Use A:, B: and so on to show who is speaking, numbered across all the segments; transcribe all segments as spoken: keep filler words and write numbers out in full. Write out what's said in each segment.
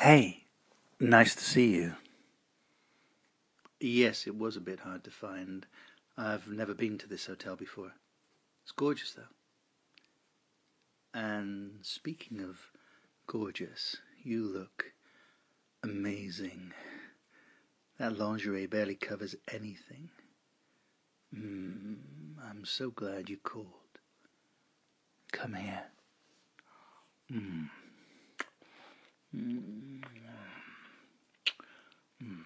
A: Hey, nice to see you. Yes, it was a bit hard to find. I've never been to this hotel before. It's gorgeous, though. And speaking of gorgeous, you look amazing. That lingerie barely covers anything. Mm, I'm so glad you called. Come here. Mm. Mm. Mm.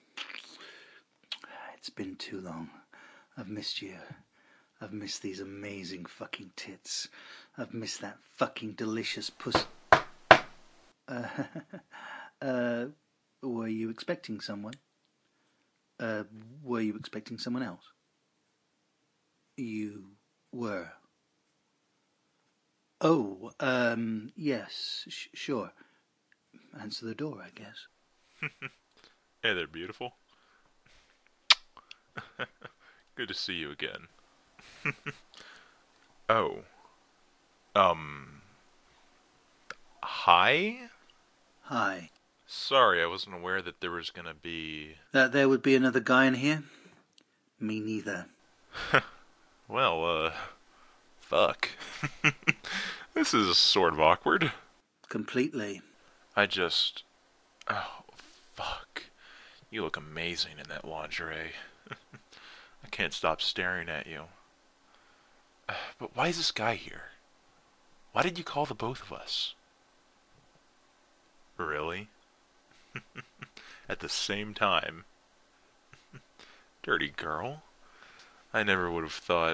A: It's been too long. I've missed you. I've missed these amazing fucking tits. I've missed that fucking delicious puss. Uh, uh, were you expecting someone? Uh, were you expecting someone else? You were. Oh, um, yes, sh- sure. Answer the door, I guess.
B: Hey there, beautiful. Good to see you again. Oh, um, hi?
A: Hi.
B: Sorry, I wasn't aware that there was gonna be.
A: That there would be another guy in here? Me neither.
B: Well, uh, fuck. This is sort of awkward.
A: Completely.
B: I just. Oh, fuck. You look amazing in that lingerie. I can't stop staring at you. But why is this guy here? Why did you call the both of us? Really? At the same time? Dirty girl. I never would have thought.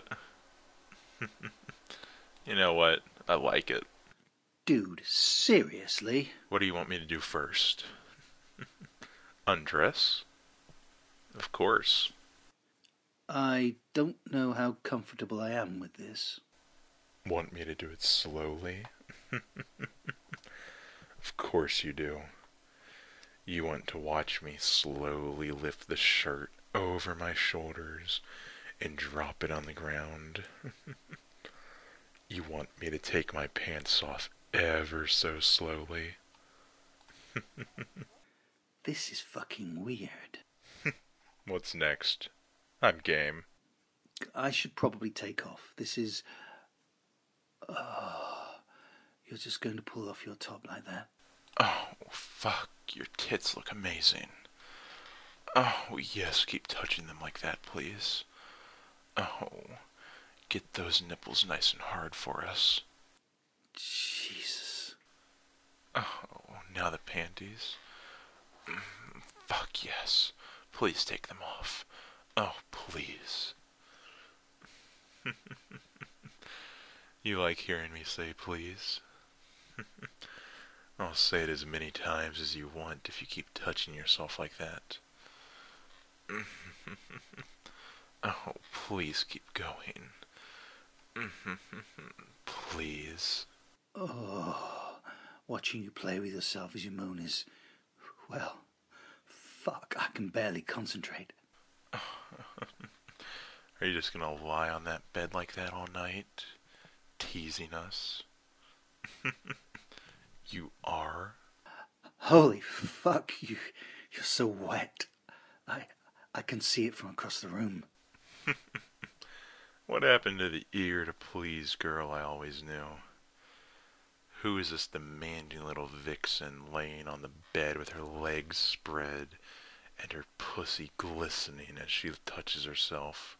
B: You know what? I like it.
A: Dude, seriously?
B: What do you want me to do first? Undress? Of course.
A: I don't know how comfortable I am with this.
B: Want me to do it slowly? Of course you do. You want to watch me slowly lift the shirt over my shoulders and drop it on the ground. You want me to take my pants off ever so slowly.
A: This is fucking weird.
B: What's next? I'm game.
A: I should probably take off. This is... Oh, you're just going to pull off your top like that?
B: Oh, fuck. Your tits look amazing. Oh, yes, keep touching them like that, please. Oh, get those nipples nice and hard for us.
A: Jesus.
B: Oh, now the panties. Mm, fuck yes. Please take them off. Oh, please. You like hearing me say please? I'll say it as many times as you want if you keep touching yourself like that. Oh, please keep going. Please.
A: Oh, watching you play with yourself as you moan is... Well, fuck, I can barely concentrate.
B: Are you just gonna lie on that bed like that all night? Teasing us? You are?
A: Holy fuck, you, you're so wet. I, I can see it from across the room.
B: What happened to the eager to please girl I always knew? Who is this demanding little vixen laying on the bed with her legs spread and her pussy glistening as she touches herself?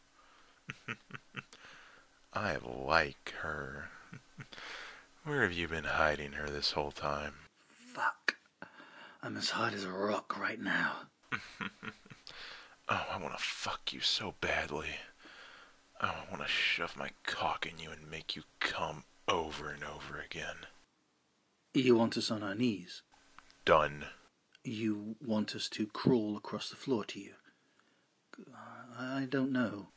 B: I like her. Where have you been hiding her this whole time?
A: Fuck. I'm as hard as a rock right now.
B: Oh, I want to fuck you so badly. Oh, I want to shove my cock in you and make you come over and over again.
A: You want us on our knees?
B: Done.
A: You want us to crawl across the floor to you? I don't know.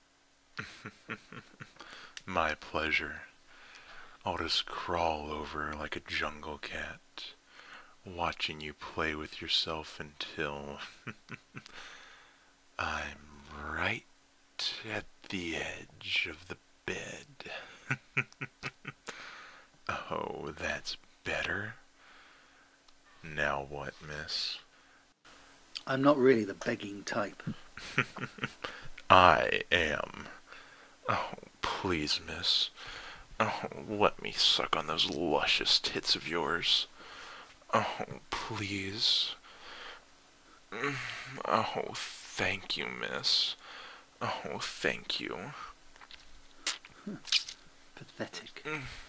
B: My pleasure. I'll just crawl over like a jungle cat, watching you play with yourself until I'm right at the edge of the bed. Oh, that's better. Now what, miss?
A: I'm not really the begging type.
B: I am. Oh, please, miss. Oh, let me suck on those luscious tits of yours. Oh, please. Oh, thank you, miss. Oh, thank you.
A: Pathetic.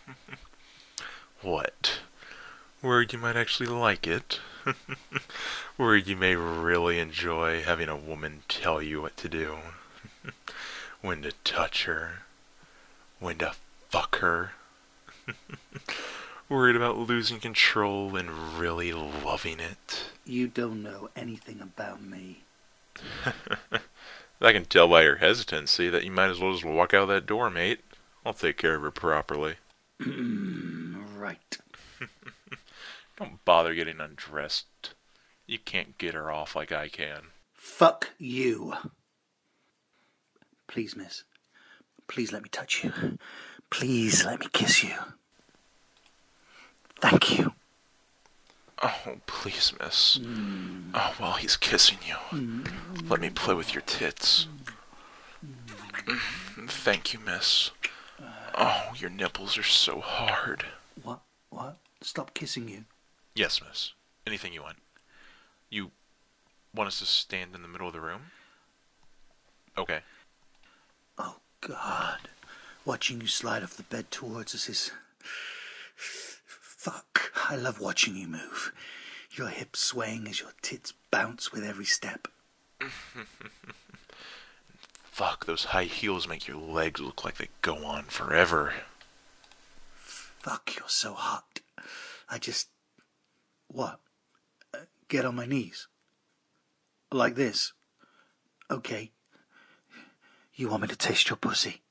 B: What? Where you might actually like it? Where you may really enjoy having a woman tell you what to do? When to touch her? When to fuck her? Worried about losing control and really loving it?
A: You don't know anything about me.
B: I can tell by your hesitancy that you might as well just walk out that door, mate. I'll take care of her properly.
A: Right.
B: Don't bother getting undressed. You can't get her off like I can.
A: Fuck you. Please, miss. Please let me touch you. Please let me kiss you. Thank you.
B: Oh, please, miss. Mm. Oh, while he's kissing you, mm. let me play with your tits. Mm. Thank you, miss. Oh, your nipples are so hard.
A: What? What? Stop kissing you.
B: Yes, miss. Anything you want. You want us to stand in the middle of the room? Okay.
A: Oh, God. Watching you slide off the bed towards us is... Fuck. I love watching you move. Your hips swaying as your tits bounce with every step.
B: Fuck, those high heels make your legs look like they go on forever.
A: Fuck, you're so hot. I just... What? Uh, get on my knees? Like this? Okay. You want me to taste your pussy?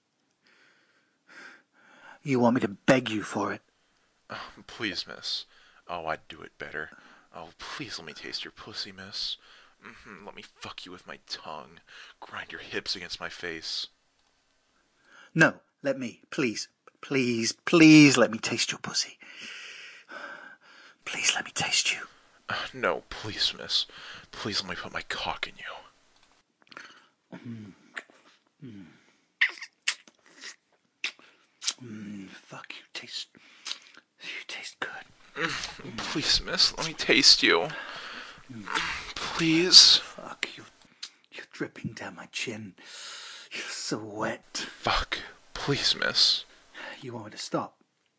A: You want me to beg you for it?
B: Oh, please, miss. Oh, I'd do it better. Oh, please let me taste your pussy, miss. Mm-hmm. Let me fuck you with my tongue. Grind your hips against my face.
A: No, let me. Please. Please, please let me taste your pussy. Please let me taste you.
B: Uh, no, please, miss. Please let me put my cock in you.
A: Mm. Mm. Mm, fuck, you taste... You taste good.
B: Mm, please, miss, let me taste you. Mm. Please.
A: Fuck, you, you're dripping down my chin. You're so wet.
B: Fuck, please, miss.
A: You want me to stop?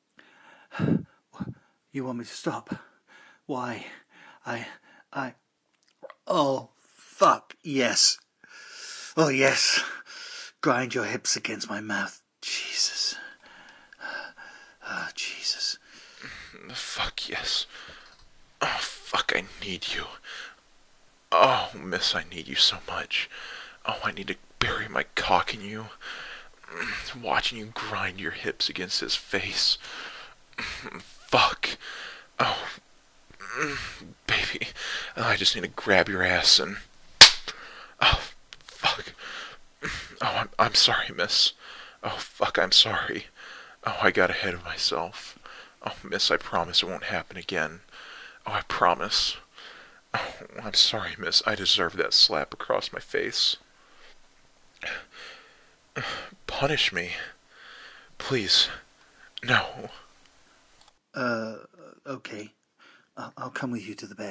A: You want me to stop? Why? I... I... Oh, fuck, yes. Oh, yes. Grind your hips against my mouth. Jesus. Oh, Jesus.
B: Fuck, yes. Oh, fuck, I need you. Oh, miss, I need you so much. Oh, I need to bury my cock in you. Watching you grind your hips against his face. Fuck. Oh, baby, I just need to grab your ass and... Oh, fuck. Oh, I'm, I'm sorry, miss. Oh, fuck, I'm sorry. Oh, I got ahead of myself. Oh, miss, I promise it won't happen again. Oh, I promise. Oh, I'm sorry, miss. I deserve that slap across my face. Punish me. Please. No.
A: Uh, okay. I'll, I'll come with you to the bed.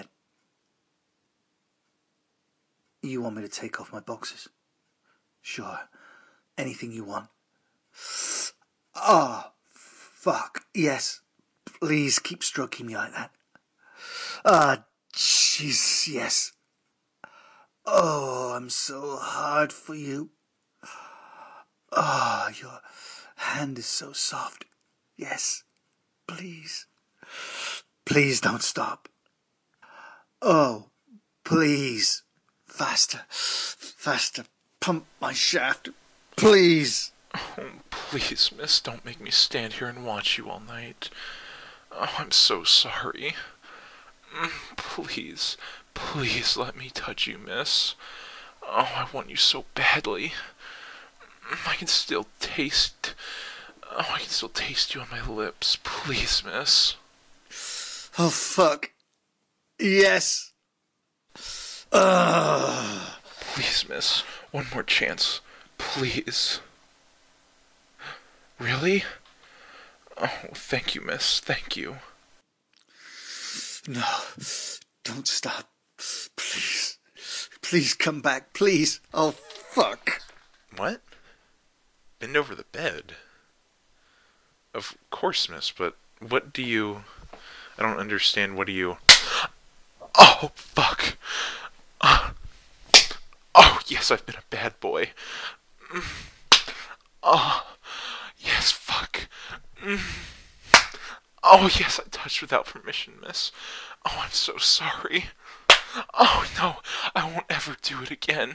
A: You want me to take off my boxes? Sure. Anything you want. Ah, oh, fuck. Yes. Please keep stroking me like that. Ah, jeez, yes. Oh, I'm so hard for you. Ah, oh, your hand is so soft. Yes. Please. Please don't stop. Oh, please. Faster. Faster. Pump my shaft. Please.
B: Oh, please, miss, don't make me stand here and watch you all night. Oh, I'm so sorry. Please, please let me touch you, miss. Oh, I want you so badly. I can still taste... Oh, I can still taste you on my lips. Please, miss.
A: Oh, fuck. Yes. Ugh.
B: Please, miss. One more chance. Please. Really? Oh, thank you, miss. Thank you.
A: No. Don't stop. Please. Please come back. Please. Oh, fuck.
B: What? Bend over the bed? Of course, miss, but what do you... I don't understand. What do you... Oh, fuck. Uh, oh, yes, I've been a bad boy. Oh, yes, fuck. Oh, yes, I touched without permission, miss. Oh, I'm so sorry. Oh, no, I won't ever do it again.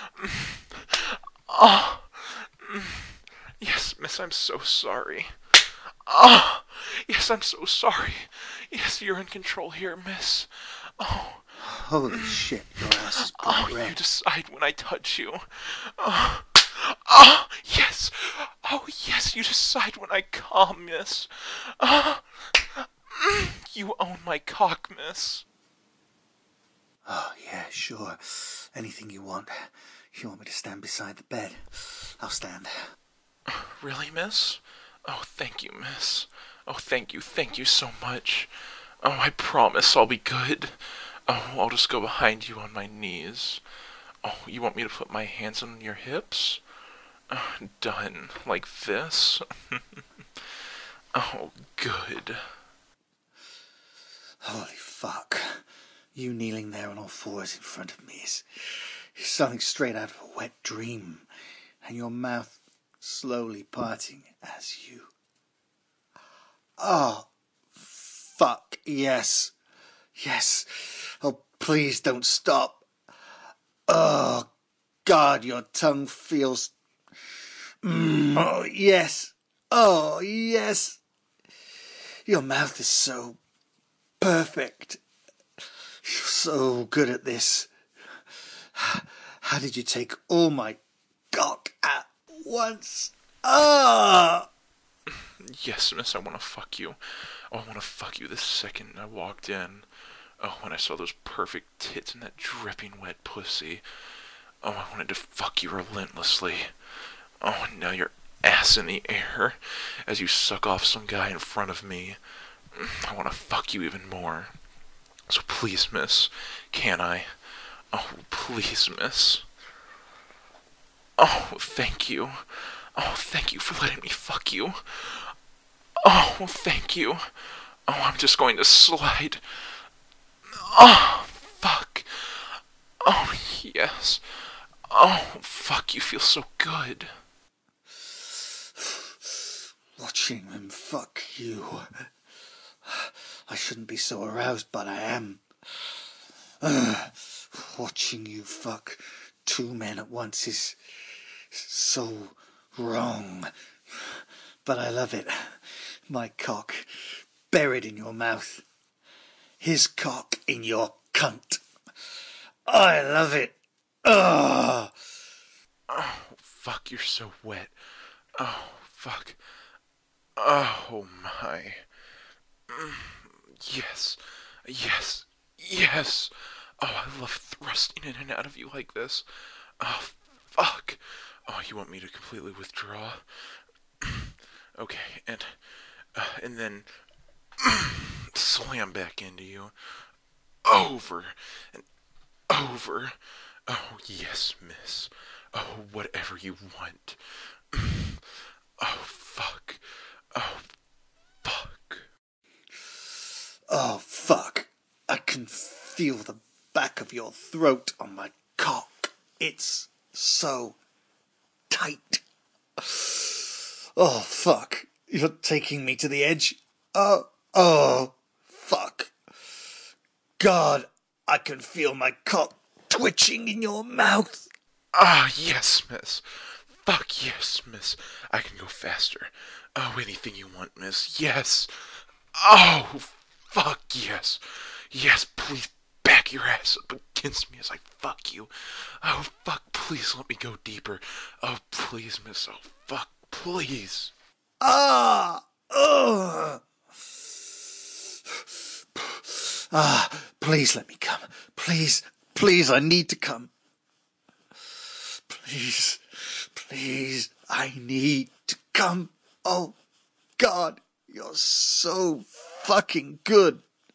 B: Oh, yes, miss, I'm so sorry. Oh, yes, I'm so sorry. Yes, you're in control here, miss. Oh.
A: Holy shit, your ass is
B: Oh,
A: blood red.
B: you decide when I touch you. Oh. Oh, yes. Oh, yes, you decide when I come, miss. Oh. You own my cock, miss.
A: Oh, yeah, sure. Anything you want. You want me to stand beside the bed? I'll stand.
B: Really, miss? Oh, thank you, miss. Oh, thank you, thank you so much. Oh, I promise I'll be good. Oh, I'll just go behind you on my knees. Oh, you want me to put my hands on your hips? Oh, done. Like this? Oh, good.
A: Holy fuck. You kneeling there on all fours in front of me is, is something straight out of a wet dream. And your mouth slowly parting as you... Oh, fuck, yes. Yes. Oh, please don't stop. Oh, God, your tongue feels... Mm, oh, yes. Oh, yes. Your mouth is so perfect. You're so good at this. How did you take all my cock at once? Ah!
B: Yes, miss, I want to fuck you. Oh, I want to fuck you the second I walked in. Oh, when I saw those perfect tits and that dripping wet pussy. Oh, I wanted to fuck you relentlessly. Oh, and now your ass in the air as you suck off some guy in front of me. I want to fuck you even more. So please, miss, can I? Oh, please, miss. Oh, thank you. Oh, thank you for letting me fuck you. Oh, thank you. Oh, I'm just going to slide. Oh, fuck. Oh, yes. Oh, fuck, you feel so good.
A: Watching him fuck you. I shouldn't be so aroused, but I am. Uh, watching you fuck two men at once is so wrong. But I love it. My cock buried in your mouth. His cock in your cunt. I love it. Ugh.
B: Oh, fuck, you're so wet. Oh, fuck. Oh, my. Mm, yes. Yes. Yes. Oh, I love thrusting in and out of you like this. Oh, fuck. Oh, you want me to completely withdraw? Okay, and uh, and then slam back into you. Over and over. Oh, yes, miss. Oh, whatever you want. Oh, fuck. Oh, fuck.
A: Oh, fuck. I can feel the back of your throat on my cock. It's so tight. Oh, fuck. You're taking me to the edge. Oh, oh, fuck. God, I can feel my cock twitching in your mouth.
B: Ah, yes, miss. Fuck yes, miss. I can go faster. Oh, anything you want, miss. Yes. Oh, fuck yes. Yes, please back your ass up against me as I fuck you. Oh, fuck, please let me go deeper. Oh, please, miss. Oh, fuck, please.
A: Ah! Ugh! Ah, Please let me come. Please, please, I need to come. Please, please, I need to come. Oh, God, you're so fucking good.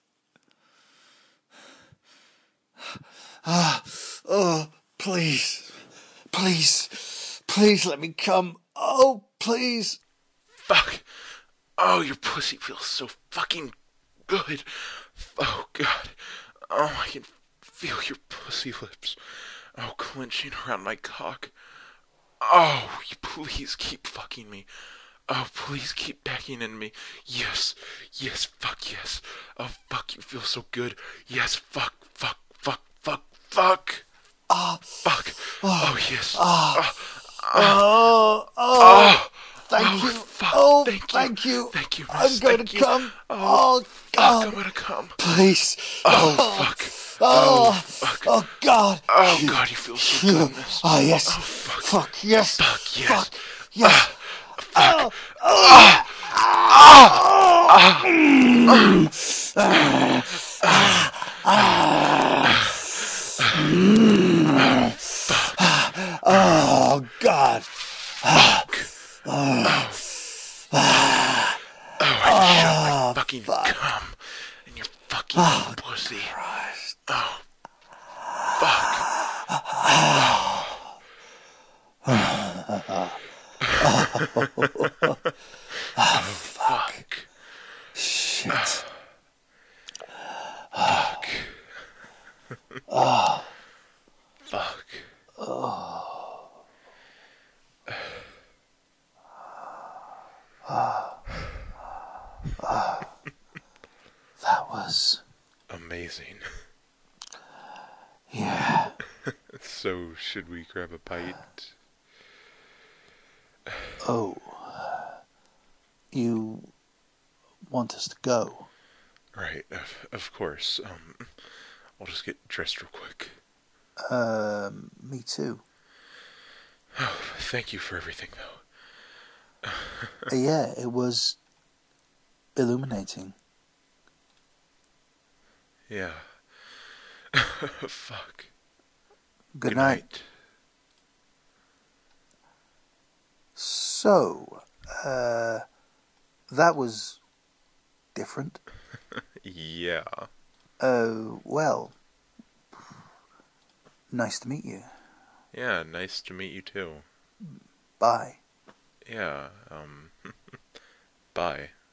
A: Ah, oh, please, please, please let me come. Oh, please.
B: Fuck. Oh, your pussy feels so fucking good. Oh, God. Oh, I can feel your pussy lips. Oh, clenching around my cock. Oh, you please keep fucking me. Oh, please keep backing into me. Yes, yes, fuck yes. Oh, fuck, you feel so good. Yes, fuck, fuck, fuck, fuck, fuck.
A: Ah,
B: Fuck. Oh, yes.
A: ah,
B: Ah,
A: oh, oh,
B: ah.
A: thank
B: Oh,
A: you.
B: fuck.
A: Oh,
B: Thank you.
A: thank you.
B: Thank you,
A: I'm
B: miss.
A: going
B: Thank
A: to
B: you.
A: come.
B: Oh,
A: Oh,
B: fuck,
A: God.
B: I'm gonna come.
A: Please.
B: Oh, fuck.
A: Oh,
B: Oh, fuck.
A: oh, God.
B: Oh, God, you feel so good in this.
A: Oh, yes.
B: Oh, fuck.
A: Fuck, yes.
B: Fuck, yes.
A: Fuck, yes.
B: Fuck.
A: Oh, oh, yeah. Oh, God.
B: Fuck. Oh. Fuck. Oh, I just shot my fucking cum in your fucking pussy. Oh. Fuck. Oh, fuck.
A: Shit.
B: Fuck. Fuck.
A: That was...
B: Amazing.
A: Yeah.
B: So, should we grab a bite?
A: Oh. You want us to go?
B: Right, of, of course. Um, I'll just get dressed real quick.
A: Um, me too.
B: Oh, thank you for everything, though.
A: Uh, yeah, it was illuminating.
B: Yeah. Fuck.
A: Good,
B: Good
A: night.
B: night.
A: So, uh, that was different.
B: Yeah.
A: Oh, well, nice to meet you.
B: Yeah, nice to meet you too.
A: Bye.
B: Yeah, um, bye.